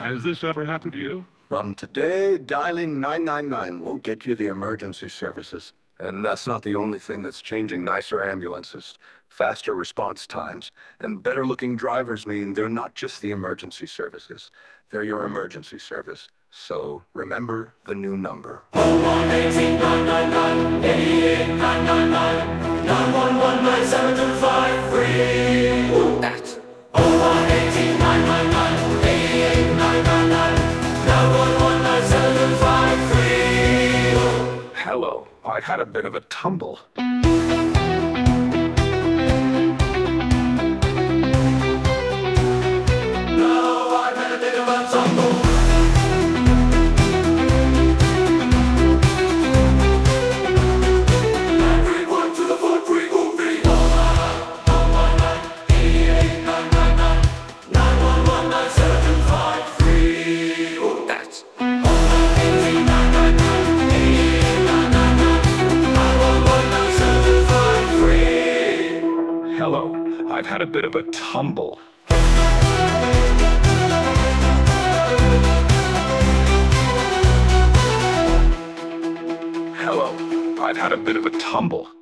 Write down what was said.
Has this ever happened to you? From today, dialing 999 will get you the emergency services. And that's not the only thing that's changing. Nicer ambulances, faster response times, and better looking drivers mean they're not just the emergency services. They're your emergency service. So remember the new number. 1-800-999, 888-999, 911-9725-free. That's 1-800-999, 888-999, 911-9725-free. hello. I've had a bit of a tumble. Now I've had a bit of a tumble. Everyone to the foot, free, ooh, free. 1-888-999, 911-9725-free. Ooh, That's 1-888-999, hello. I've had a bit of a tumble. Hello. I've had a bit of a tumble.